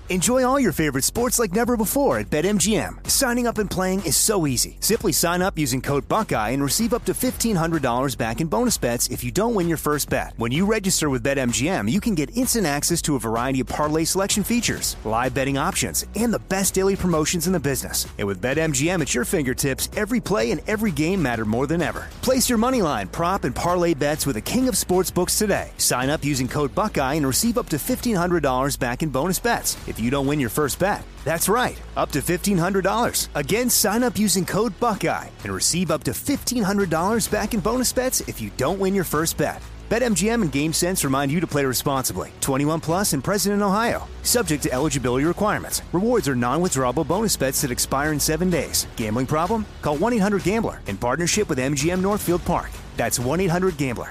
Enjoy all your favorite sports like never before at BetMGM. Signing up and playing is so easy. Simply sign up using code Buckeye and receive up to $1,500 back in bonus bets if you don't win your first bet. When you register with BetMGM, you can get instant access to a variety of parlay selection features, live betting options, and the best daily promotions in the business. And with BetMGM at your fingertips, every play and every game matter more than ever. Place your moneyline, prop, and parlay bets with the king of sportsbooks today. Sign up using code Buckeye and receive up to $1,500 back in bonus bets if you don't win your first bet. That's right, up to $1,500. Again, sign up using code Buckeye and receive up to $1,500 back in bonus bets if you don't win your first bet. BetMGM and GameSense remind you to play responsibly. 21 plus and present in Ohio. Subject to eligibility requirements. Rewards are non-withdrawable bonus bets that expire in 7 days. Gambling problem? Call 1-800-GAMBLER in partnership with MGM Northfield Park. That's 1-800-GAMBLER.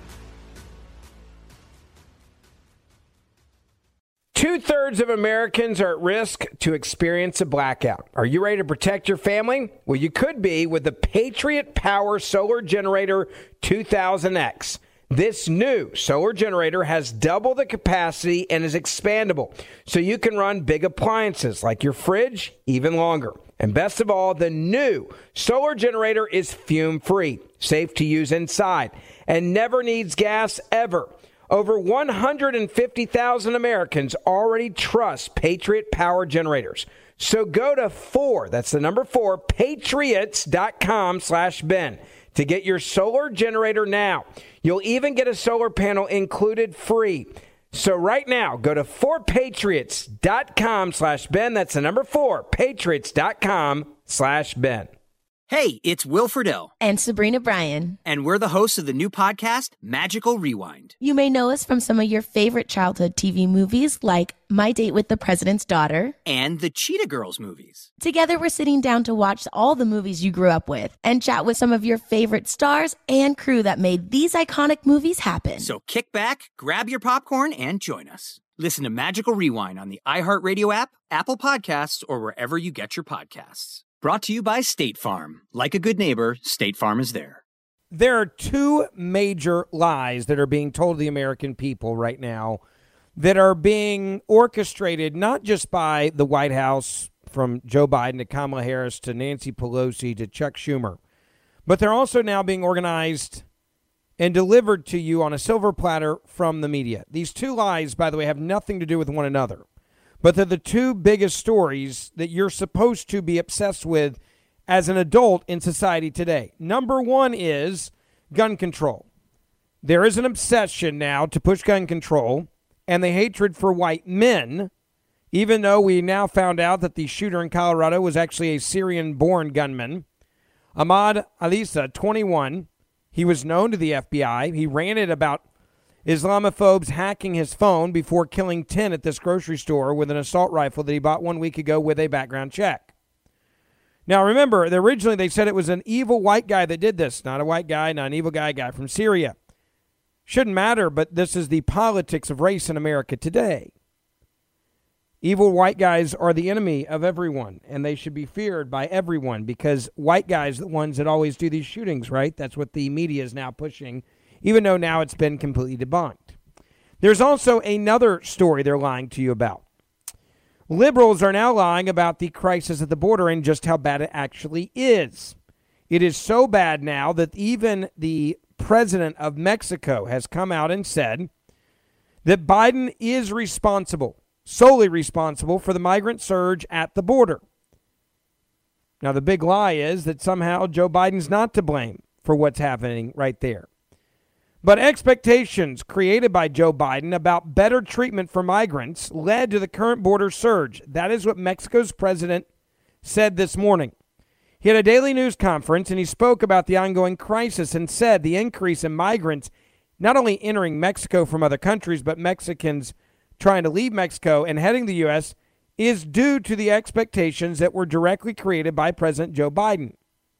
2/3 of Americans are at risk to experience a blackout. Are you ready to protect your family? Well, you could be with the Patriot Power Solar Generator 2000X. This new solar generator has double the capacity and is expandable, so you can run big appliances like your fridge even longer. And best of all, the new solar generator is fume-free, safe to use inside, and never needs gas ever. Over 150,000 Americans already trust Patriot Power Generators. So go to that's the number 4, patriots.com/Ben to get your solar generator now. You'll even get a solar panel included free. So right now, go to 4patriots.com/Ben. That's the number 4, patriots.com/Ben. Hey, it's Will Friedle. And Sabrina Bryan. And we're the hosts of the new podcast, Magical Rewind. You may know us from some of your favorite childhood TV movies like My Date with the President's Daughter. And the Cheetah Girls movies. Together, we're sitting down to watch all the movies you grew up with and chat with some of your favorite stars and crew that made these iconic movies happen. So kick back, grab your popcorn, and join us. Listen to Magical Rewind on the iHeartRadio app, Apple Podcasts, or wherever you get your podcasts. Brought to you by State Farm. Like a good neighbor, State Farm is there. There are two major lies that are being told to the American people right now that are being orchestrated not just by the White House, from Joe Biden to Kamala Harris to Nancy Pelosi to Chuck Schumer, but they're also now being organized and delivered to you on a silver platter from the media. These two lies, by the way, have nothing to do with one another. But they're the two biggest stories that you're supposed to be obsessed with as an adult in society today. Number one is gun control. There is an obsession now to push gun control and the hatred for white men, even though we now found out that the shooter in Colorado was actually a Syrian-born gunman. Ahmad Alissa, 21, he was known to the FBI. He ranted about Islamophobes hacking his phone before killing 10 at this grocery store with an assault rifle that he bought 1 week ago with a background check. Now, remember, originally they said it was an evil white guy that did this. Not a white guy, not an evil guy from Syria. Shouldn't matter, but this is the politics of race in America today. Evil white guys are the enemy of everyone, and they should be feared by everyone because white guys are the ones that always do these shootings, right? That's what the media is now pushing, even though now it's been completely debunked. There's also another story they're lying to you about. Liberals are now lying about the crisis at the border and just how bad it actually is. It is so bad now that even the president of Mexico has come out and said that Biden is responsible, solely responsible for the migrant surge at the border. Now, the big lie is that somehow Joe Biden's not to blame for what's happening right there. But expectations created by Joe Biden about better treatment for migrants led to the current border surge. That is what Mexico's president said this morning. He had a daily news conference and he spoke about the ongoing crisis and said the increase in migrants not only entering Mexico from other countries, but Mexicans trying to leave Mexico and heading to the U.S. is due to the expectations that were directly created by President Joe Biden.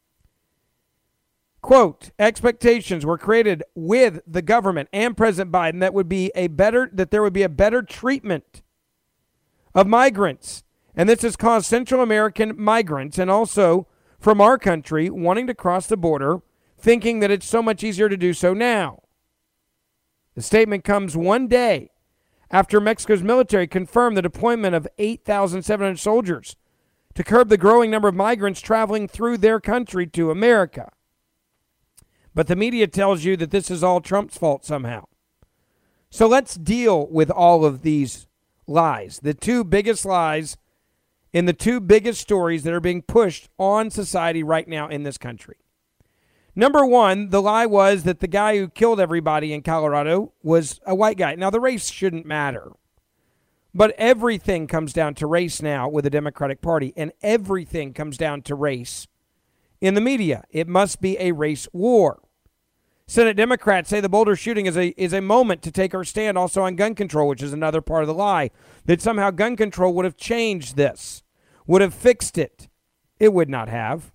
Quote, expectations were created with the government and President Biden that there would be a better treatment of migrants. And this has caused Central American migrants and also from our country wanting to cross the border, thinking that it's so much easier to do so now. The statement comes one day after Mexico's military confirmed the deployment of 8,700 soldiers to curb the growing number of migrants traveling through their country to America. But the media tells you that this is all Trump's fault somehow. So let's deal with all of these lies. The two biggest lies in the two biggest stories that are being pushed on society right now in this country. Number one, the lie was that the guy who killed everybody in Colorado was a white guy. Now, the race shouldn't matter. But everything comes down to race now with the Democratic Party, and everything comes down to race in the media. It must be a race war. Senate Democrats say the Boulder shooting is a moment to take our stand also on gun control, which is another part of the lie, that somehow gun control would have changed this, would have fixed it. It would not have.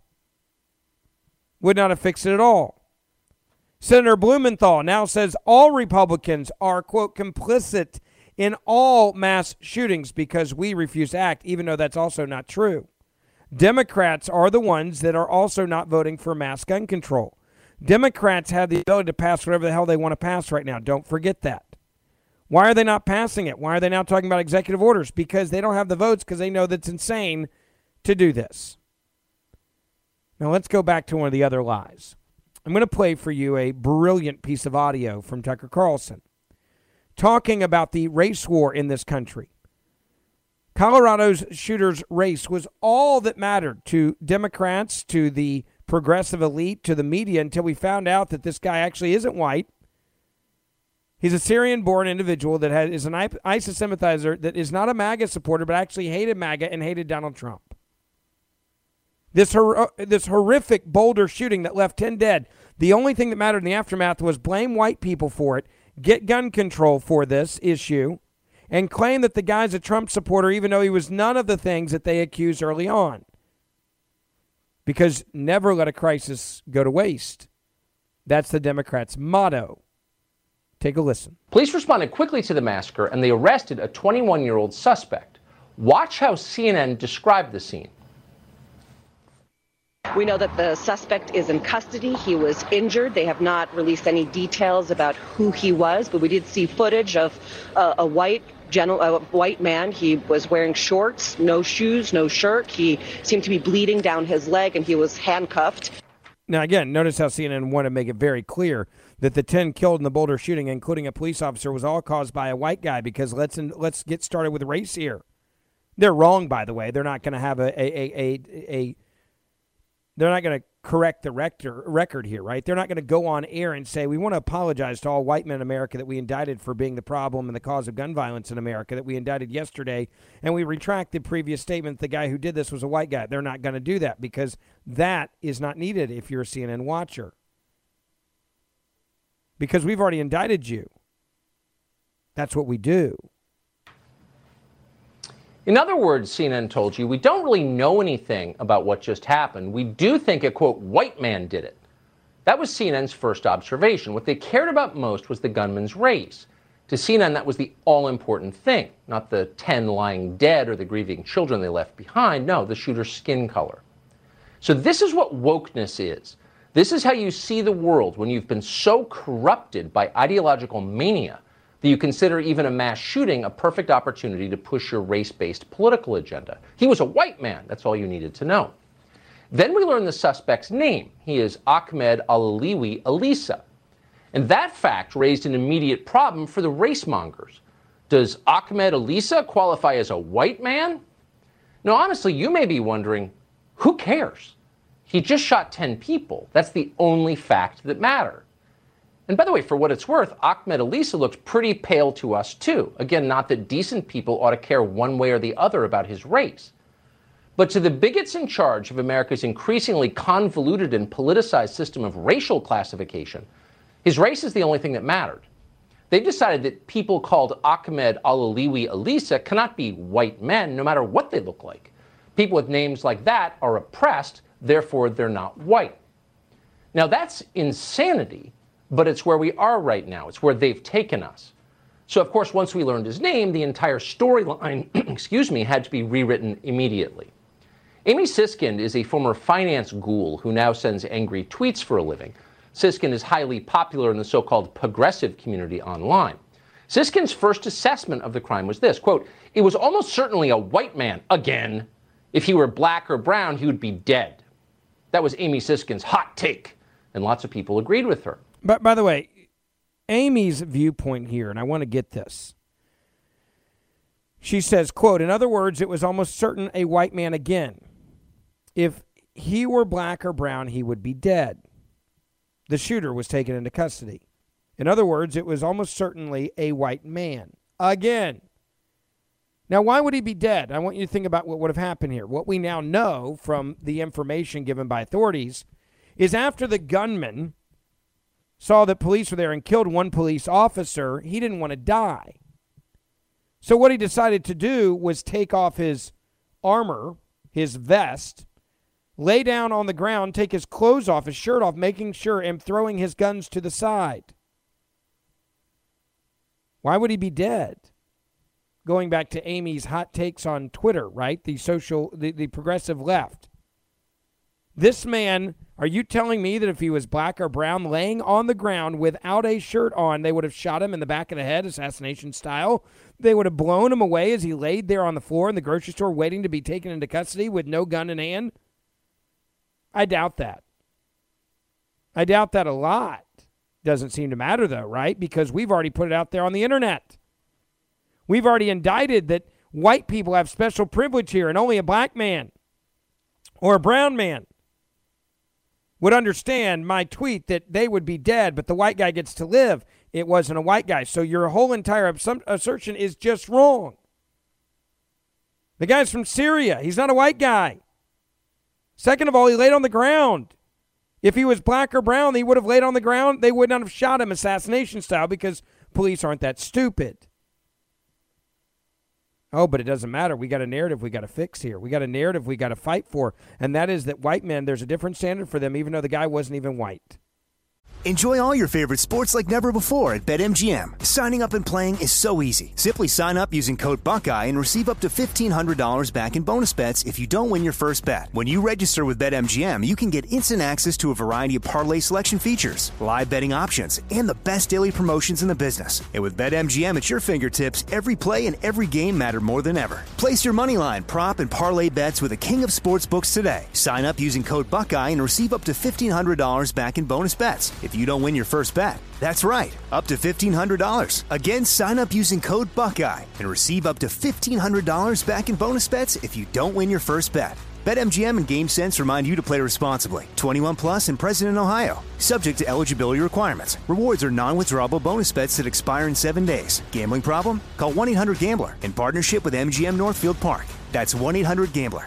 Would not have fixed it at all. Senator Blumenthal now says all Republicans are, quote, complicit in all mass shootings because we refuse to act, even though that's also not true. Democrats are the ones that are also not voting for mass gun control. Democrats have the ability to pass whatever the hell they want to pass right now. Don't forget that. Why are they not passing it? Why are they now talking about executive orders? Because they don't have the votes because they know that's insane to do this. Now let's go back to one of the other lies. I'm going to play for you a brilliant piece of audio from Tucker Carlson talking about the race war in this country. Colorado's shooter's race was all that mattered to Democrats, to the progressive elite, to the media, until we found out that this guy actually isn't white. He's a Syrian-born individual that is an ISIS sympathizer that is not a MAGA supporter, but actually hated MAGA and hated Donald Trump. This horrific Boulder shooting that left 10 dead, the only thing that mattered in the aftermath was blame white people for it, get gun control for this issue, and claim that the guy's a Trump supporter even though he was none of the things that they accused early on. Because never let a crisis go to waste. That's the Democrats' motto. Take a listen. Police responded quickly to the massacre and they arrested a 21-year-old suspect. Watch how CNN described the scene. We know that the suspect is in custody. He was injured. They have not released any details about who he was, but we did see footage of a white man. He was wearing shorts, no shoes, no shirt. He seemed to be bleeding down his leg, and he was handcuffed. Now, again, notice how CNN wanted to make it very clear that the 10 killed in the Boulder shooting, including a police officer, was all caused by a white guy, because let's get started with race here. They're wrong, by the way. They're not going to have they're not going to correct the record here, right? They're not going to go on air and say, we want to apologize to all white men in America that we indicted for being the problem and the cause of gun violence in America that we indicted yesterday, and we retract the previous statement that the guy who did this was a white guy. They're not going to do that because that is not needed if you're a CNN watcher. Because we've already indicted you. That's what we do. In other words, CNN told you, we don't really know anything about what just happened. We do think a, quote, white man did it. That was CNN's first observation. What they cared about most was the gunman's race. To CNN, that was the all-important thing, not the 10 lying dead or the grieving children they left behind. No, the shooter's skin color. So this is what wokeness is. This is how you see the world when you've been so corrupted by ideological mania that you consider even a mass shooting a perfect opportunity to push your race-based political agenda. He was a white man. That's all you needed to know. Then we learn the suspect's name. He is Ahmed Aliliwi Elisa. And that fact raised an immediate problem for the race mongers. Does Ahmed Elisa qualify as a white man? Now, honestly, you may be wondering, who cares? He just shot 10 people. That's the only fact that matters. And by the way, for what it's worth, Ahmed Elisa looks pretty pale to us, too. Again, not that decent people ought to care one way or the other about his race. But to the bigots in charge of America's increasingly convoluted and politicized system of racial classification, his race is the only thing that mattered. They've decided that people called Ahmed Aliliwi Elisa cannot be white men, no matter what they look like. People with names like that are oppressed, therefore they're not white. Now that's insanity. But it's where we are right now. It's where they've taken us. So, of course, once we learned his name, the entire storyline, had to be rewritten immediately. Amy Siskind is a former finance ghoul who now sends angry tweets for a living. Siskind is highly popular in the so-called progressive community online. Siskin's first assessment of the crime was this, quote, "It was almost certainly a white man, again. If he were black or brown, he would be dead." That was Amy Siskin's hot take, and lots of people agreed with her. But by the way, Amy's viewpoint here, and I want to get this. She says, quote, "In other words, it was almost certain a white man again. If he were black or brown, he would be dead. The shooter was taken into custody. In other words, it was almost certainly a white man. Again." Now, why would he be dead? I want you to think about what would have happened here. What we now know from the information given by authorities is after the gunman saw that police were there and killed one police officer, he didn't want to die. So what he decided to do was take off his armor, his vest, lay down on the ground, take his clothes off, his shirt off, making sure and throwing his guns to the side. Why would he be dead? Going back to Amy's hot takes on Twitter, right? The progressive left. This man, are you telling me that if he was black or brown, laying on the ground without a shirt on, they would have shot him in the back of the head, assassination style? They would have blown him away as he laid there on the floor in the grocery store waiting to be taken into custody with no gun in hand? I doubt that. I doubt that a lot. Doesn't seem to matter, though, right? Because we've already put it out there on the internet. We've already indicted that white people have special privilege here and only a black man or a brown man would understand my tweet that they would be dead, but the white guy gets to live. It wasn't a white guy. So your whole entire assertion is just wrong. The guy's from Syria. He's not a white guy. Second of all, he laid on the ground. If he was black or brown, he would have laid on the ground. They would not have shot him assassination style because police aren't that stupid. Oh, but it doesn't matter. We got a narrative we got to fix here. We got a narrative we got to fight for, and that is that white men, there's a different standard for them, even though the guy wasn't even white. Enjoy all your favorite sports like never before at BetMGM. Signing up and playing is so easy. Simply sign up using code Buckeye and receive up to $1,500 back in bonus bets if you don't win your first bet. When you register with BetMGM, you can get instant access to a variety of parlay selection features, live betting options, and the best daily promotions in the business. And with BetMGM at your fingertips, every play and every game matter more than ever. Place your moneyline, prop, and parlay bets with the king of sportsbooks today. Sign up using code Buckeye and receive up to $1,500 back in bonus bets if you don't win your first bet. That's right, up to $1,500. Again, sign up using code Buckeye and receive up to $1,500 back in bonus bets if you don't win your first bet. BetMGM and GameSense remind you to play responsibly. 21 plus and present in Ohio. Subject to eligibility requirements. Rewards are non-withdrawable bonus bets that expire in 7 days. Gambling problem? Call 1-800-GAMBLER in partnership with MGM Northfield Park. That's 1-800-GAMBLER.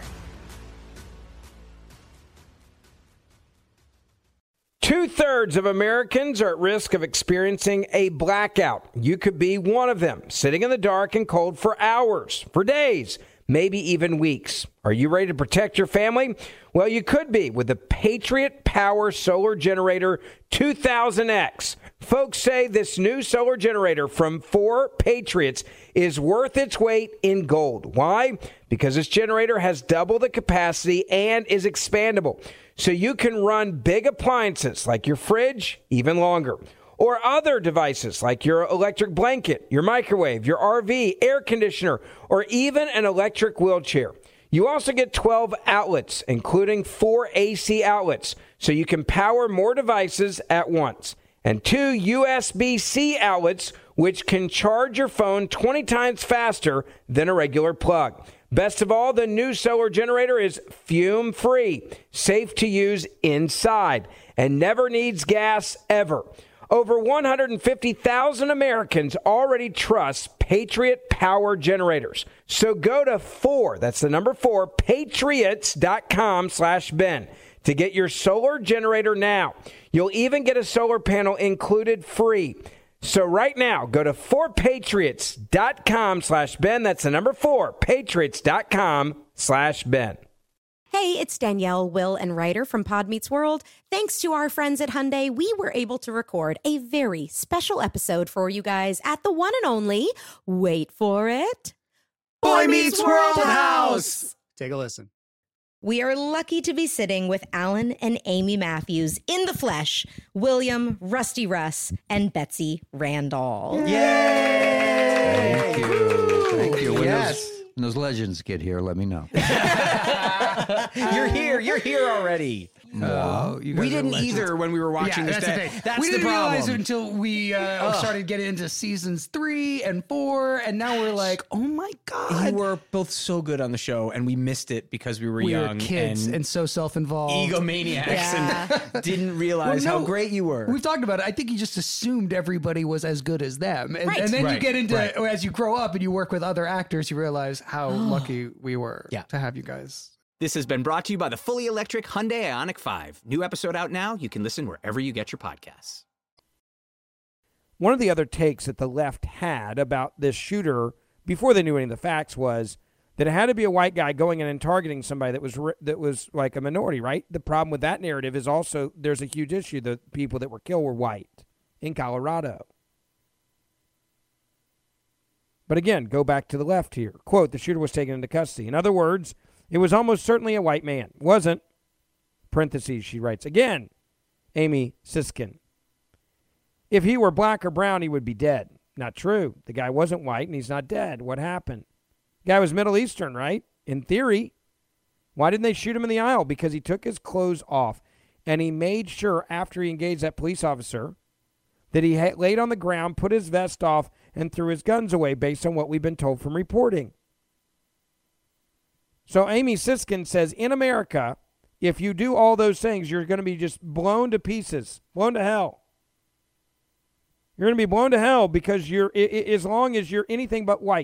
2/3 of Americans are at risk of experiencing a blackout. You could be one of them, sitting in the dark and cold for hours, for days, maybe even weeks. Are you ready to protect your family? Well, you could be with the Patriot Power Solar Generator 2000X. Folks say this new solar generator from 4 Patriots is worth its weight in gold. Why? Because this generator has double the capacity and is expandable. So you can run big appliances like your fridge even longer, or other devices like your electric blanket, your microwave, your RV, air conditioner, or even an electric wheelchair. You also get 12 outlets, including 4 AC outlets, so you can power more devices at once, and 2 USB-C outlets, which can charge your phone 20 times faster than a regular plug. Best of all, the new solar generator is fume-free, safe to use inside, and never needs gas ever. Over 150,000 Americans already trust Patriot Power Generators. So go to 4, that's the number 4, patriots.com/Ben to get your solar generator now. You'll even get a solar panel included free. So right now, go to 4patriots.com/Ben. That's the number 4, patriots.com/Ben. Hey, it's Danielle, Will, and Ryder from Pod Meets World. Thanks to our friends at Hyundai, we were able to record a very special episode for you guys at the one and only, wait for it, Boy Meets World House. Take a listen. We are lucky to be sitting with Alan and Amy Matthews in the flesh, William, Rusty Russ, and Betsy Randall. Yay! Thank you. Thank you. Yes. When those legends get here, let me know. You're here. You're here already. We didn't either when we were watching this. That's we the didn't problem. realize it until we started getting into seasons 3 and 4, and now we're like, oh my God. You were both so good on the show, and we missed it because we were We young were kids and so self-involved. egomaniacs and didn't realize how great you were. We've talked about it. I think you just assumed everybody was as good as them. And then you get into, as you grow up and you work with other actors, you realize how lucky we were to have you guys. This has been brought to you by the fully electric Hyundai Ioniq 5. New episode out now. You can listen wherever you get your podcasts. One of the other takes that the left had about this shooter before they knew any of the facts was that it had to be a white guy going in and targeting somebody that was like a minority, right? The problem with that narrative is also there's a huge issue. The people that were killed were white in Colorado. But again, go back to the left here. Quote, the shooter was taken into custody. In other words, it was almost certainly a white man. Wasn't. Parentheses, she writes. Again, Amy Siskin. If he were black or brown, he would be dead. Not true. The guy wasn't white and he's not dead. What happened? The guy was Middle Eastern, right? In theory. Why didn't they shoot him in the aisle? Because he took his clothes off and he made sure after he engaged that police officer that he laid on the ground, put his vest off, and threw his guns away based on what we've been told from reporting. So Amy Siskin says, in America, if you do all those things, you're going to be just blown to pieces, blown to hell. You're going to be blown to hell because you're, as long as you're anything but white.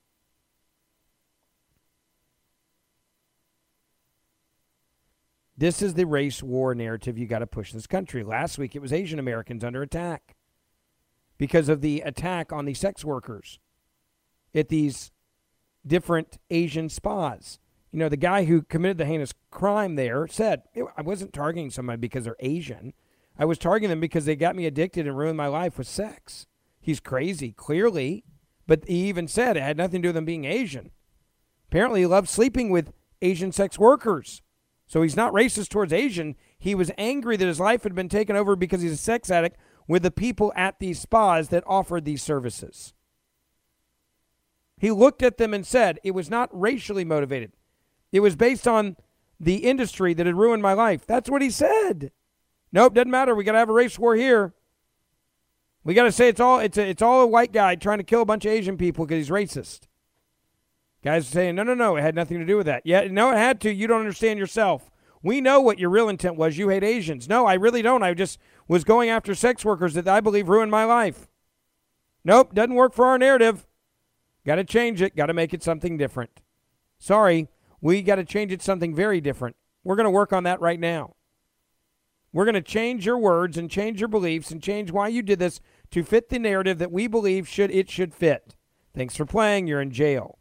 This is the race war narrative you got to push in this country. Last week, it was Asian Americans under attack because of the attack on the sex workers at these different Asian spas. You know, the guy who committed the heinous crime there said, I wasn't targeting somebody because they're Asian. I was targeting them because they got me addicted and ruined my life with sex. He's crazy, clearly, but he even said it had nothing to do with him being Asian. Apparently, he loved sleeping with Asian sex workers. So he's not racist towards Asian. He was angry that his life had been taken over because he's a sex addict with the people at these spas that offered these services. He looked at them and said, it was not racially motivated. It was based on the industry that had ruined my life. That's what he said. Nope, doesn't matter. We got to have a race war here. We got to say it's all a white guy trying to kill a bunch of Asian people because he's racist. Guys are saying, no, it had nothing to do with that. Yeah, no, it had to. You don't understand yourself. We know what your real intent was. You hate Asians. No, I really don't. I just was going after sex workers that I believe ruined my life. Nope, doesn't work for our narrative. Got to change it. Got to make it something different. Sorry, we got to change it something very different. We're going to work on that right now. We're going to change your words and change your beliefs and change why you did this to fit the narrative that we believe it should fit. Thanks for playing. You're in jail.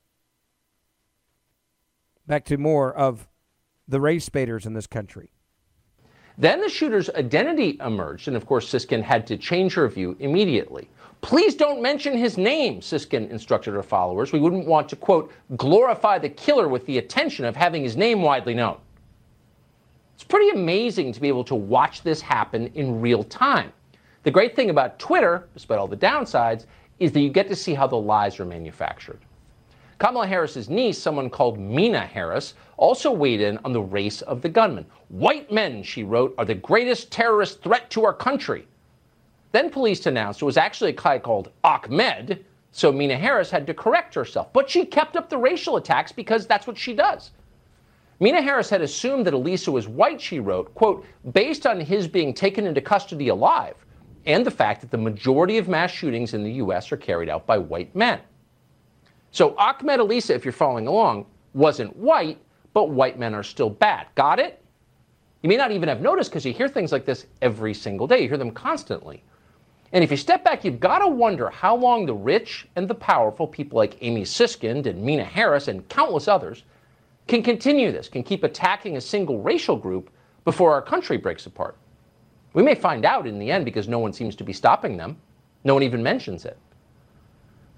Back to more of the race baiters in this country. Then the shooter's identity emerged, and of course Siskin had to change her view immediately. Please don't mention his name, Siskin instructed her followers. We wouldn't want to, quote, glorify the killer with the attention of having his name widely known. It's pretty amazing to be able to watch this happen in real time. The great thing about Twitter, despite all the downsides, is that you get to see how the lies are manufactured. Kamala Harris's niece, someone called Mina Harris, also weighed in on the race of the gunman. White men, she wrote, are the greatest terrorist threat to our country. Then police announced it was actually a guy called Ahmed, so Mina Harris had to correct herself. But she kept up the racial attacks because that's what she does. Mina Harris had assumed that Elisa was white, she wrote, quote, based on his being taken into custody alive and the fact that the majority of mass shootings in the U.S. are carried out by white men. So Ahmed Elisa, if you're following along, wasn't white, but white men are still bad. Got it? You may not even have noticed because you hear things like this every single day. You hear them constantly. And if you step back, you've got to wonder how long the rich and the powerful, people like Amy Siskind and Mina Harris and countless others, can continue this, can keep attacking a single racial group before our country breaks apart. We may find out in the end because no one seems to be stopping them. No one even mentions it.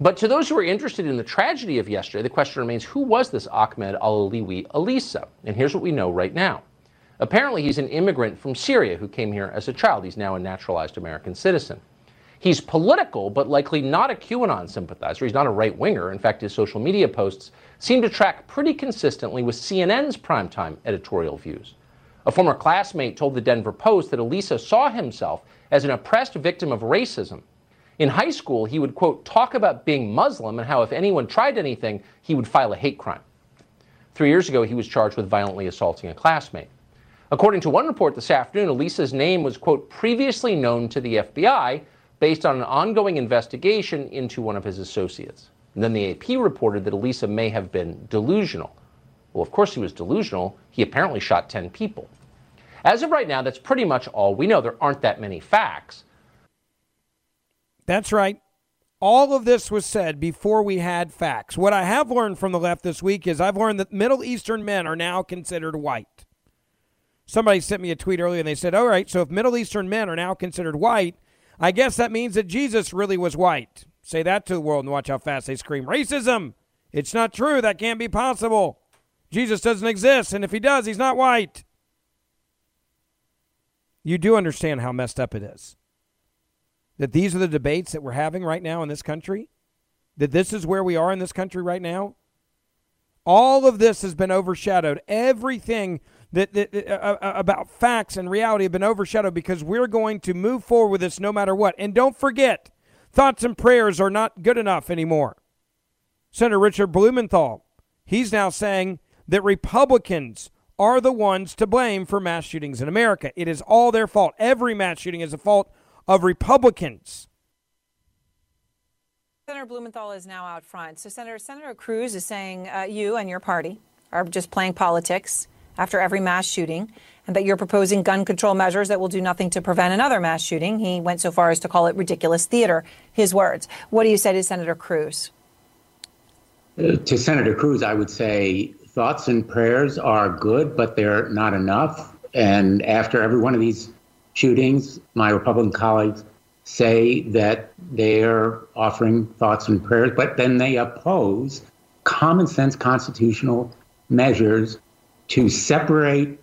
But to those who are interested in the tragedy of yesterday, the question remains, who was this Ahmed Al-Aliwi Alissa? And here's what we know right now. Apparently, he's an immigrant from Syria who came here as a child. He's now a naturalized American citizen. He's political, but likely not a QAnon sympathizer. He's not a right-winger. In fact, his social media posts seem to track pretty consistently with CNN's primetime editorial views. A former classmate told the Denver Post that Alissa saw himself as an oppressed victim of racism. In high school, he would, quote, talk about being Muslim and how if anyone tried anything, he would file a hate crime. 3 years ago, he was charged with violently assaulting a classmate. According to one report this afternoon, Alissa's name was, quote, previously known to the FBI based on an ongoing investigation into one of his associates. And then the AP reported that Alissa may have been delusional. Well, of course he was delusional. He apparently shot 10 people. As of right now, that's pretty much all we know. There aren't that many facts. That's right. All of this was said before we had facts. What I have learned from the left this week is I've learned that Middle Eastern men are now considered white. Somebody sent me a tweet earlier and they said, all right, so if Middle Eastern men are now considered white, I guess that means that Jesus really was white. Say that to the world and watch how fast they scream, racism. It's not true. That can't be possible. Jesus doesn't exist, and if he does, he's not white. You do understand how messed up it is. That these are the debates that we're having right now in this country? That this is where we are in this country right now? All of this has been overshadowed. Everything that about facts and reality have been overshadowed because we're going to move forward with this no matter what. And don't forget, thoughts and prayers are not good enough anymore. Senator Richard Blumenthal, he's now saying that Republicans are the ones to blame for mass shootings in America. It is all their fault. Every mass shooting is the fault of Republicans. Senator Blumenthal is now out front. So Senator Cruz is saying you and your party are just playing politics after every mass shooting, and that you're proposing gun control measures that will do nothing to prevent another mass shooting. He went so far as to call it ridiculous theater, his words. What do you say to Senator Cruz? To Senator Cruz, I would say thoughts and prayers are good, but they're not enough. And after every one of these shootings, my Republican colleagues say that they're offering thoughts and prayers, but then they oppose common sense constitutional measures to separate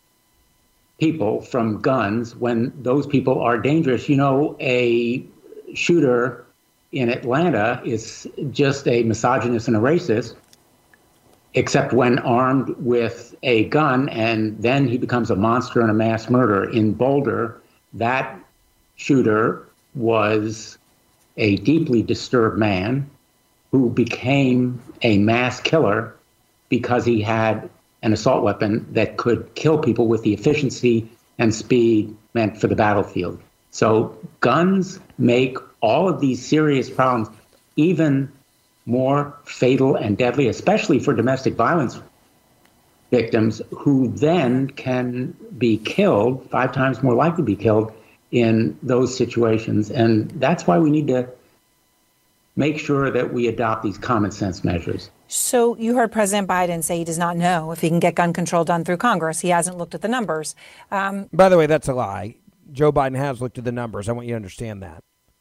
people from guns when those people are dangerous. You know, a shooter in Atlanta is just a misogynist and a racist, except when armed with a gun, and then he becomes a monster and a mass murderer. In Boulder, that shooter was a deeply disturbed man who became a mass killer because he had an assault weapon that could kill people with the efficiency and speed meant for the battlefield. So guns make all of these serious problems even more fatal and deadly, especially for domestic violence victims who then can be killed, 5 times more likely to be killed in those situations. And that's why we need to make sure that we adopt these common sense measures. So you heard President Biden say he does not know if he can get gun control done through Congress. He hasn't looked at the numbers. By the way, that's a lie. Joe Biden has looked at the numbers. I want you to understand that.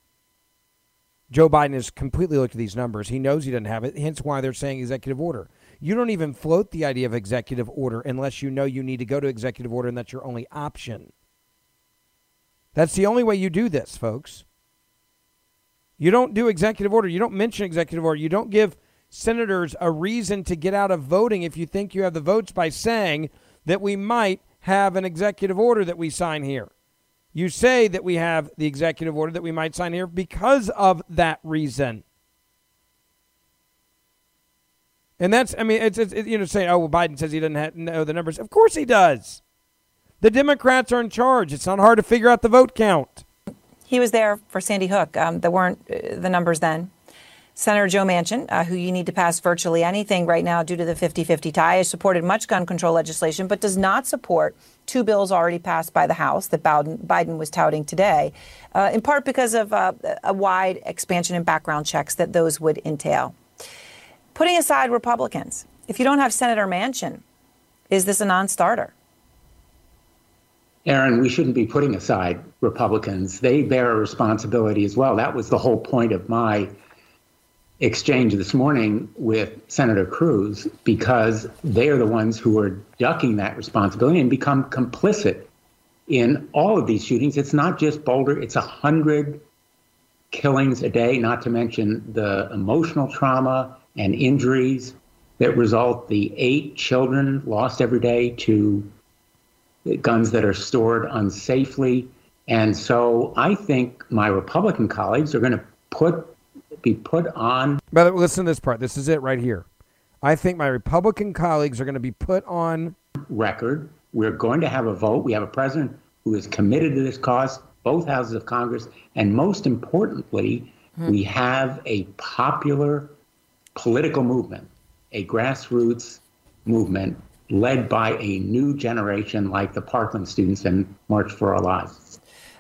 Joe Biden has completely looked at these numbers. He knows he doesn't have it, hence why they're saying executive order. You don't even float the idea of executive order unless you know you need to go to executive order and that's your only option. That's the only way you do this, folks. You don't do executive order. You don't mention executive order. You don't give senators a reason to get out of voting if you think you have the votes by saying that we might have an executive order that we sign here. You say that we have the executive order that we might sign here because of that reason. And that's, I mean, it's you know, saying, oh, well, Biden says he doesn't know the numbers. Of course he does. The Democrats are in charge. It's not hard to figure out the vote count. He was there for Sandy Hook. There weren't the numbers then. Senator Joe Manchin, who you need to pass virtually anything right now due to the 50-50 tie, has supported much gun control legislation, but does not support 2 bills already passed by the House that Biden was touting today, in part because of a wide expansion in background checks that those would entail. Putting aside Republicans, if you don't have Senator Manchin, is this a non-starter? Aaron, we shouldn't be putting aside Republicans. They bear a responsibility as well. That was the whole point of my exchange this morning with Senator Cruz because they are the ones who are ducking that responsibility and become complicit in all of these shootings. It's not just Boulder, it's 100 killings a day, not to mention the emotional trauma and injuries that result, the 8 children lost every day to guns that are stored unsafely. And so I think my Republican colleagues are going to be put on. But listen to this part. This is it right here. I think my Republican colleagues are going to be put on record. We're going to have a vote. We have a president who is committed to this cause, both houses of Congress. And most importantly, we have a popular political movement, a grassroots movement led by a new generation like the Parkland students and March for Our Lives.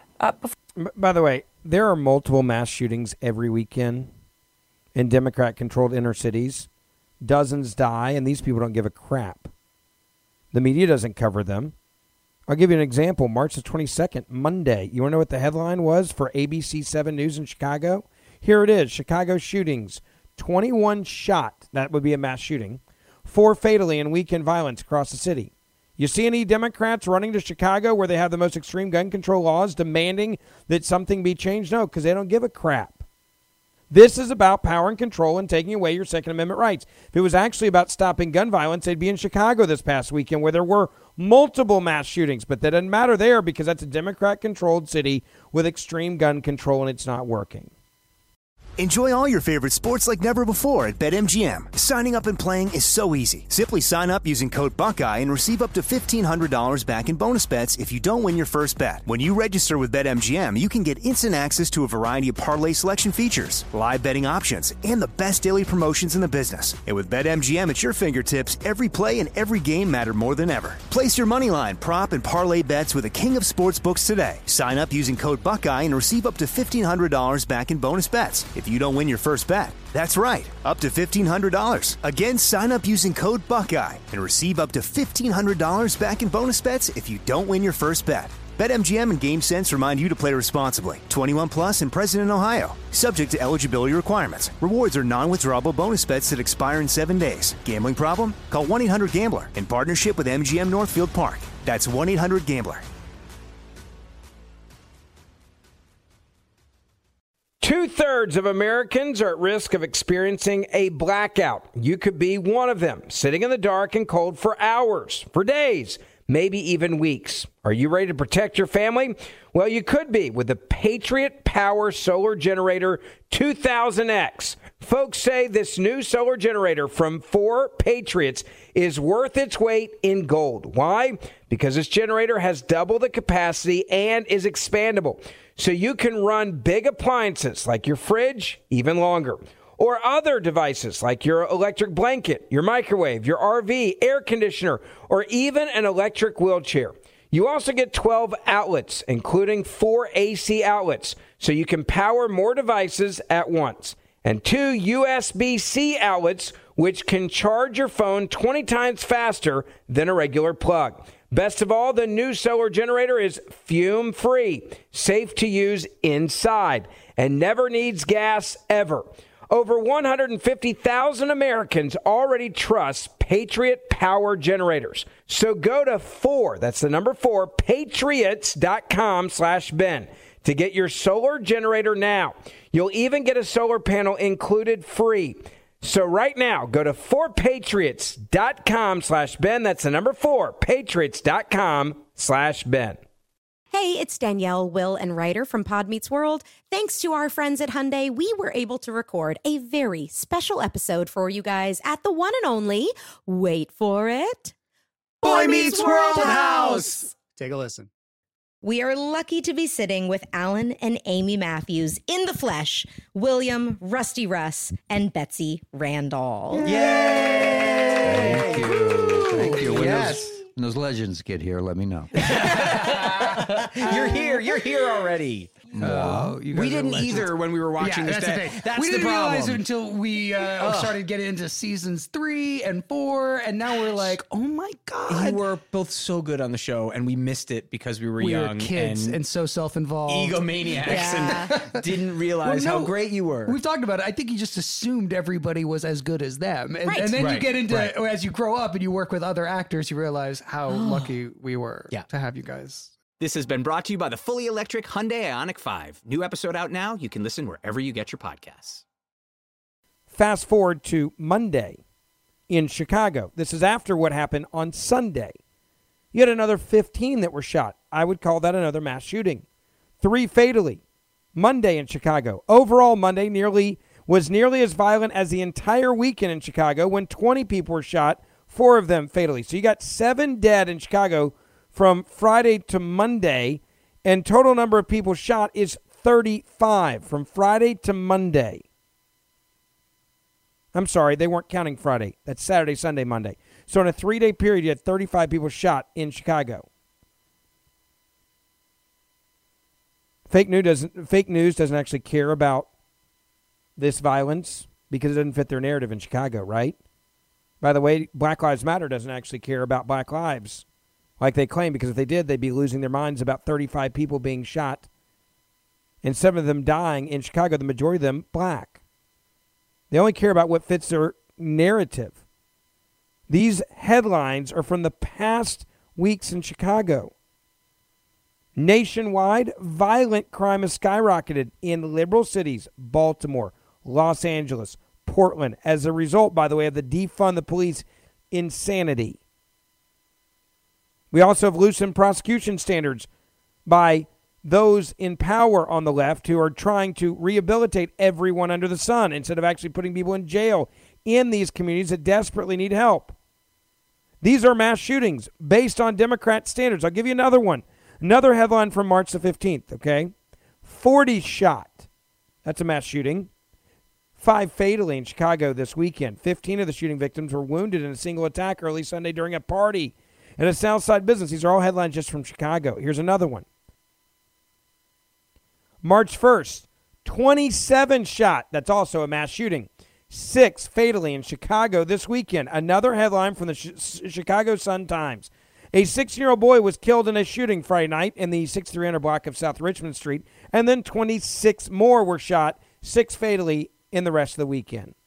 By the way, there are multiple mass shootings every weekend in Democrat-controlled inner cities. Dozens die, and these people don't give a crap. The media doesn't cover them. I'll give you an example. March the 22nd, Monday. You want to know what the headline was for ABC 7 News in Chicago? Here it is. Chicago shootings. 21 shot. That would be a mass shooting. 4 fatally in weekend violence across the city. You see any Democrats running to Chicago where they have the most extreme gun control laws demanding that something be changed? No, because they don't give a crap. This is about power and control and taking away your Second Amendment rights. If it was actually about stopping gun violence, they'd be in Chicago this past weekend where there were multiple mass shootings. But that doesn't matter there because that's a Democrat-controlled city with extreme gun control, and it's not working. Enjoy all your favorite sports like never before at BetMGM. Signing up and playing is so easy. Simply sign up using code Buckeye and receive up to $1,500 back in bonus bets if you don't win your first bet. When you register with BetMGM, you can get instant access to a variety of parlay selection features, live betting options, and the best daily promotions in the business. And with BetMGM at your fingertips, every play and every game matter more than ever. Place your moneyline, prop, and parlay bets with the king of sportsbooks today. Sign up using code Buckeye and receive up to $1,500 back in bonus bets if you don't win your first bet. That's right, up to $1,500. Again, sign up using code Buckeye and receive up to $1,500 back in bonus bets if you don't win your first bet. BetMGM and GameSense remind you to play responsibly. 21 plus and present in Ohio. Subject to eligibility requirements. Rewards are non-withdrawable bonus bets that expire in 7 days. Gambling problem? Call 1-800-GAMBLER in partnership with MGM Northfield Park. That's 1-800-GAMBLER. 2/3 of Americans are at risk of experiencing a blackout. You could be one of them, sitting in the dark and cold for hours, for days, maybe even weeks. Are you ready to protect your family? Well, you could be with the Patriot Power Solar Generator 2000X. Folks say this new solar generator from 4 Patriots is worth its weight in gold. Why? Because this generator has double the capacity and is expandable. So you can run big appliances like your fridge even longer, or other devices like your electric blanket, your microwave, your RV, air conditioner, or even an electric wheelchair. You also get 12 outlets, including 4 AC outlets, so you can power more devices at once, and 2 USB-C outlets, which can charge your phone 20 times faster than a regular plug. Best of all, the new solar generator is fume-free, safe to use inside, and never needs gas ever. Over 150,000 Americans already trust Patriot Power Generators. So go to 4, that's the number 4, patriots.com/Ben to get your solar generator now. You'll even get a solar panel included free. So right now, go to 4patriots.com/Ben. That's the number 4, patriots.com/Ben. Hey, it's Danielle, Will, and Ryder from Pod Meets World. Thanks to our friends at Hyundai, we were able to record a very special episode for you guys at the one and only, wait for it, Boy Meets World House. Take a listen. We are lucky to be sitting with Alan and Amy Matthews in the flesh, William, Rusty Russ, and Betsy Randall. Yay! Thank you. Thank you. Yes. When those legends get here, let me know. You're here already. Oh, we didn't either when we were watching this. We didn't realize it until we started getting into seasons 3 and 4, and now we're like, oh my God. You were both so good on the show, and we missed it because we were young. Kids and so self-involved. Egomaniacs and didn't realize how great you were. We've talked about it. I think you just assumed everybody was as good as them. And then you get into, as you grow up and you work with other actors, you realize how lucky we were to have you guys. This has been brought to you by the fully electric Hyundai Ioniq 5. New episode out now. You can listen wherever you get your podcasts. Fast forward to Monday in Chicago. This is after what happened on Sunday. You had another 15 that were shot. I would call that another mass shooting. 3 fatally. Monday in Chicago. Overall, Monday was nearly as violent as the entire weekend in Chicago when 20 people were shot, 4 of them fatally. So you got 7 dead in Chicago from Friday to Monday, and total number of people shot is 35 from Friday to Monday. I'm sorry, they weren't counting Friday. That's Saturday, Sunday, Monday. So in a 3-day period, you had 35 people shot in Chicago. Fake news doesn't actually care about this violence because it doesn't fit their narrative in Chicago, right? By the way, Black Lives Matter doesn't actually care about black lives like they claim, because if they did, they'd be losing their minds about 35 people being shot and 7 of them dying in Chicago, the majority of them black. They only care about what fits their narrative. These headlines are from the past weeks in Chicago. Nationwide, violent crime has skyrocketed in liberal cities, Baltimore, Los Angeles, Portland, as a result, by the way, of the defund the police insanity. We also have loosened prosecution standards by those in power on the left who are trying to rehabilitate everyone under the sun instead of actually putting people in jail in these communities that desperately need help. These are mass shootings based on Democrat standards. I'll give you another one. Another headline from March the 15th, okay? 40 shot. That's a mass shooting. 5 fatally in Chicago this weekend. 15 of the shooting victims were wounded in a single attack early Sunday during a party at a Southside business. These are all headlines just from Chicago. Here's another one. March 1st, 27 shot. That's also a mass shooting. 6 fatally in Chicago this weekend. Another headline from the Chicago Sun-Times. A 6-year-old boy was killed in a shooting Friday night in the 6300 block of South Richmond Street, and then 26 more were shot, 6 fatally in the rest of the weekend.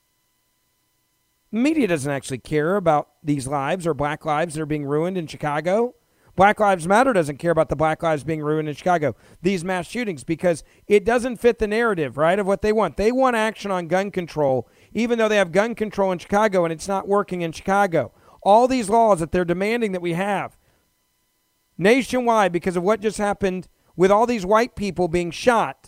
Media doesn't actually care about these lives or black lives that are being ruined in Chicago. Black Lives Matter doesn't care about the black lives being ruined in Chicago, these mass shootings, because it doesn't fit the narrative, right, of what they want. They want action on gun control, even though they have gun control in Chicago and it's not working in Chicago. All these laws that they're demanding that we have nationwide because of what just happened with all these white people being shot.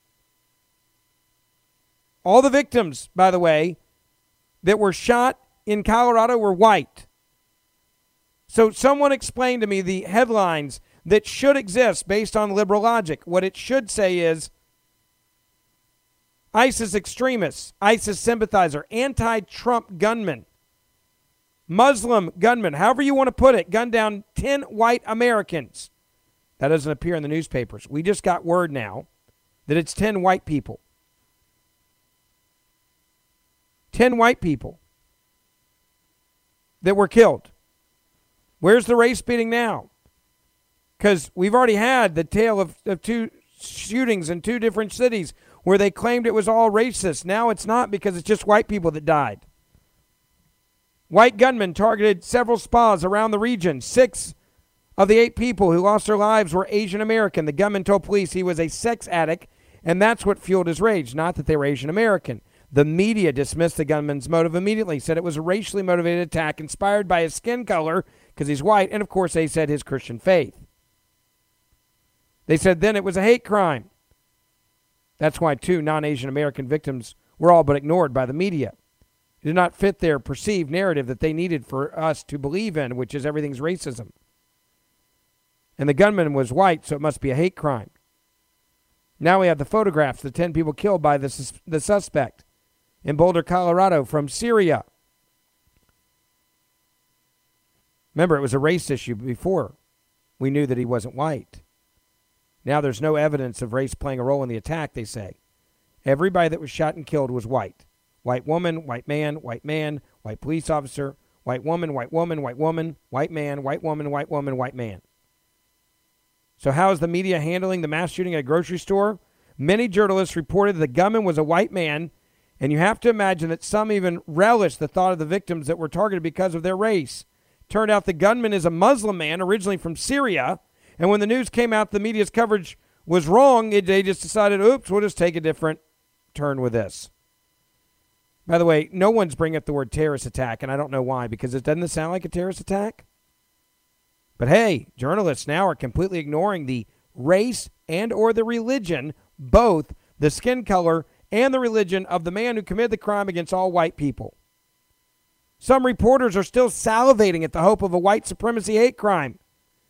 All the victims, by the way, that were shot in Colorado were white. So someone explain to me the headlines that should exist based on liberal logic. What it should say is ISIS extremists, ISIS sympathizer, anti-Trump gunman, Muslim gunman, however you want to put it, gunned down 10 white Americans. That doesn't appear in the newspapers. We just got word now that it's 10 white people. 10 white people that were killed. Where's the race beating now? Because we've already had the tale of 2 shootings in 2 different cities where they claimed it was all racist. Now it's not, because it's just white people that died. White gunmen targeted several spas around the region. 6 of the 8 people who lost their lives were Asian American. The gunman told police he was a sex addict, and that's what fueled his rage, not that they were Asian American. The media dismissed the gunman's motive immediately, said it was a racially motivated attack inspired by his skin color, because he's white, and of course they said his Christian faith. They said then it was a hate crime. That's why 2 non-Asian American victims were all but ignored by the media. It did not fit their perceived narrative that they needed for us to believe in, which is everything's racism. And the gunman was white, so it must be a hate crime. Now we have the photographs, the 10 people killed by the suspect in Boulder, Colorado, from Syria. Remember, it was a race issue before we knew that he wasn't white. Now there's no evidence of race playing a role in the attack, they say. Everybody that was shot and killed was white. White woman, white man, white police officer, white woman, white woman, white woman, white man, white woman, white woman, white man. So how is the media handling the mass shooting at a grocery store? Many journalists reported that the gunman was a white man, and you have to imagine that some even relished the thought of the victims that were targeted because of their race. Turned out the gunman is a Muslim man originally from Syria, and when the news came out the media's coverage was wrong, they just decided, oops, we'll just take a different turn with this. By the way, no one's bringing up the word terrorist attack, and I don't know why, because it doesn't sound like a terrorist attack. But hey, journalists now are completely ignoring the race and or the religion, both the skin color and the religion of the man who committed the crime against all white people. Some reporters are still salivating at the hope of a white supremacy hate crime.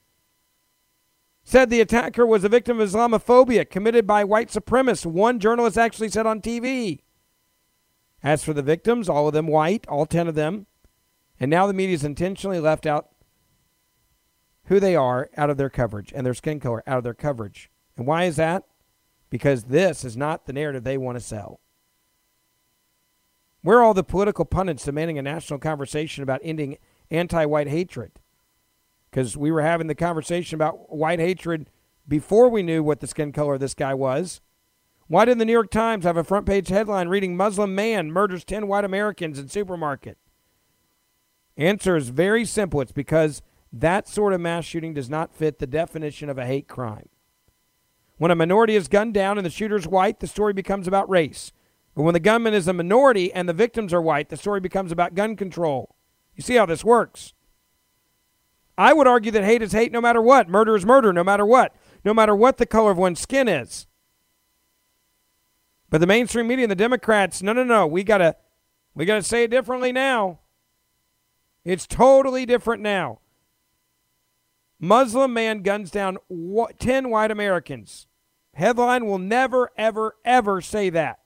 Said the attacker was a victim of Islamophobia committed by white supremacists, one journalist actually said on TV. As for the victims, all of them white, all 10 of them, and now the media's intentionally left out who they are out of their coverage and their skin color out of their coverage. And why is that? Because this is not the narrative they want to sell. Where are all the political pundits demanding a national conversation about ending anti-white hatred? Because we were having the conversation about white hatred before we knew what the skin color of this guy was. Why didn't the New York Times have a front page headline reading Muslim man murders 10 white Americans in supermarket? Answer is very simple. It's because that sort of mass shooting does not fit the definition of a hate crime. When a minority is gunned down and the shooter's white, the story becomes about race. But when the gunman is a minority and the victims are white, the story becomes about gun control. You see how this works? I would argue that hate is hate no matter what. Murder is murder no matter what. No matter what the color of one's skin is. But the mainstream media and the Democrats, no. We gotta say it differently now. It's totally different now. Muslim man guns down 10 white Americans. Headline will never, ever, ever say that.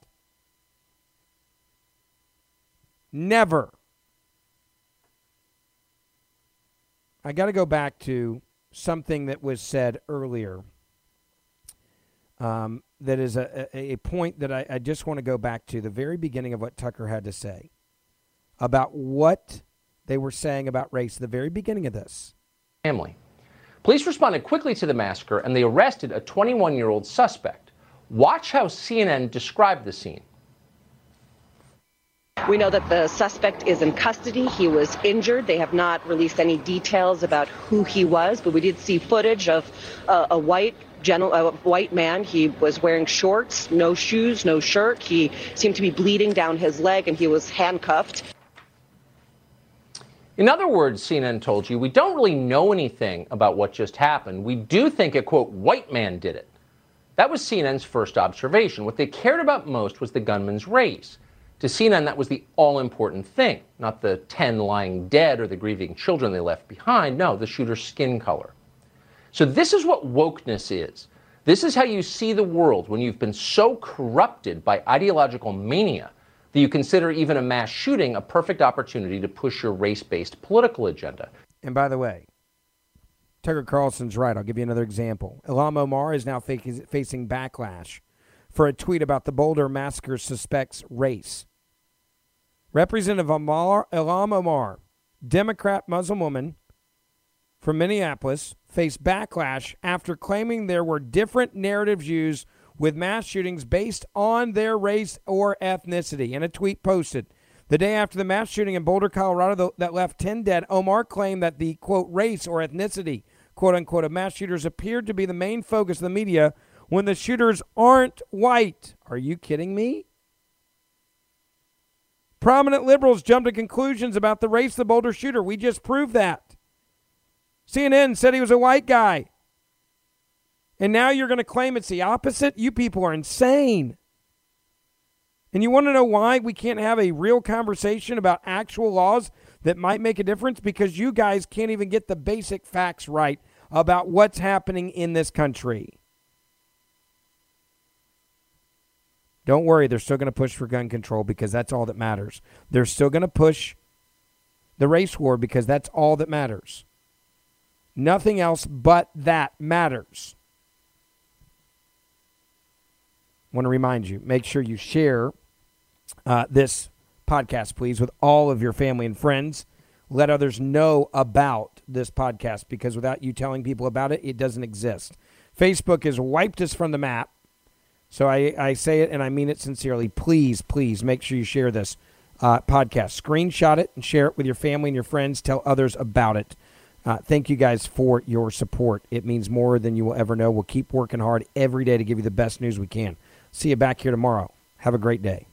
Never. I got to go back to something that was said earlier. That is a point that I just want to go back to, the very beginning of what Tucker had to say about what they were saying about race, the very beginning of this. Family. Police responded quickly to the massacre, and they arrested a 21-year-old suspect. Watch how CNN described the scene. We know that the suspect is in custody. He was injured. They have not released any details about who he was, but we did see footage of a white man. He was wearing shorts, no shoes, no shirt. He seemed to be bleeding down his leg, and he was handcuffed. In other words, CNN told you, we don't really know anything about what just happened. We do think a, quote, white man did it. That was CNN's first observation. What they cared about most was the gunman's race. To CNN, that was the all-important thing, not the 10 lying dead or the grieving children they left behind. No, the shooter's skin color. So this is what wokeness is. This is how you see the world when you've been so corrupted by ideological mania that you consider even a mass shooting a perfect opportunity to push your race-based political agenda. And by the way, Tucker Carlson's right. I'll give you another example. Ilhan Omar is now facing backlash for a tweet about the Boulder massacre suspect's race. Representative Ilhan Omar, Democrat Muslim woman from Minneapolis, faced backlash after claiming there were different narratives used with mass shootings based on their race or ethnicity. In a tweet posted the day after the mass shooting in Boulder, Colorado that left 10 dead, Omar claimed that the, quote, race or ethnicity, quote unquote, of mass shooters appeared to be the main focus of the media when the shooters aren't white. Are you kidding me? Prominent liberals jumped to conclusions about the race of the Boulder shooter. We just proved that. CNN said he was a white guy. And now you're going to claim it's the opposite? You people are insane. And you want to know why we can't have a real conversation about actual laws that might make a difference? Because you guys can't even get the basic facts right about what's happening in this country. Don't worry, they're still going to push for gun control because that's all that matters. They're still going to push the race war because that's all that matters. Nothing else but that matters. want to remind you, make sure you share this podcast, please, with all of your family and friends. Let others know about this podcast, because without you telling people about it, it doesn't exist. Facebook has wiped us from the map. So I say it and I mean it sincerely. Please, please make sure you share this podcast. Screenshot it and share it with your family and your friends. Tell others about it. Thank you guys for your support. It means more than you will ever know. We'll keep working hard every day to give you the best news we can. See you back here tomorrow. Have a great day.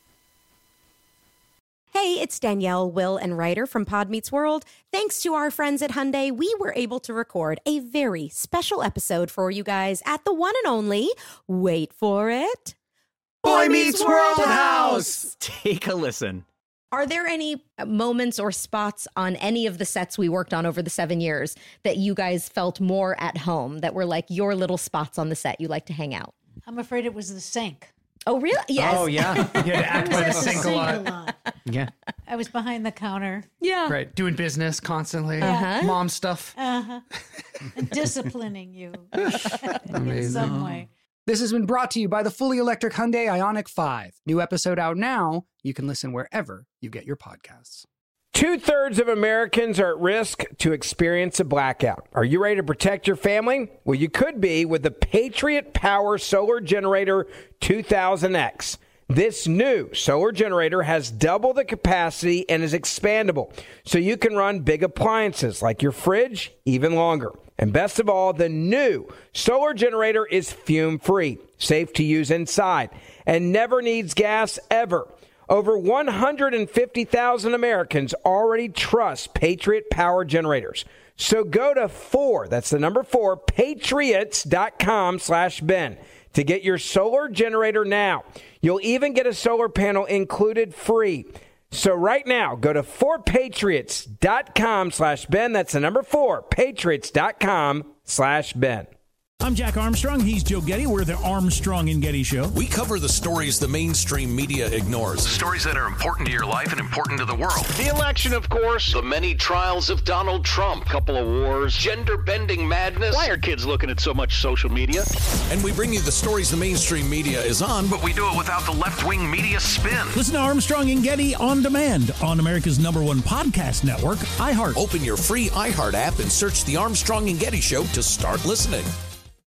Hey, it's Danielle, Will, and Ryder from Pod Meets World. Thanks to our friends at Hyundai, we were able to record a very special episode for you guys at the one and only, wait for it, Boy Meets World House. Take a listen. Are there any moments or spots on any of the sets we worked on over the 7 years that you guys felt more at home, that were like your little spots on the set you like to hang out? I'm afraid it was the sink. Oh, really? Yes. Oh, yeah. You had to act by the sink a lot. Yeah. I was behind the counter. Yeah. Right. Doing business constantly. Uh-huh. Mom stuff. Uh-huh. And disciplining you in Amazing. some way. This has been brought to you by the fully electric Hyundai Ioniq 5. New episode out now. You can listen wherever you get your podcasts. 2/3 of Americans are at risk to experience a blackout. Are you ready to protect your family? Well, you could be with the Patriot Power Solar Generator 2000X. This new solar generator has double the capacity and is expandable, so you can run big appliances like your fridge even longer. And best of all, the new solar generator is fume-free, safe to use inside, and never needs gas ever. Over 150,000 Americans already trust Patriot Power Generators. So go to 4, that's the number 4, patriots.com/Ben to get your solar generator now. You'll even get a solar panel included free. So right now, go to 4patriots.com/Ben. That's the number 4, patriots.com/Ben. I'm Jack Armstrong. He's Joe Getty. We're the Armstrong and Getty Show. We cover the stories the mainstream media ignores. Stories that are important to your life and important to the world. The election, of course. The many trials of Donald Trump. Couple of wars. Gender-bending madness. Why are kids looking at so much social media? And we bring you the stories the mainstream media is on, but we do it without the left-wing media spin. Listen to Armstrong and Getty on demand on America's #1 podcast network, iHeart. Open your free iHeart app and search the Armstrong and Getty Show to start listening.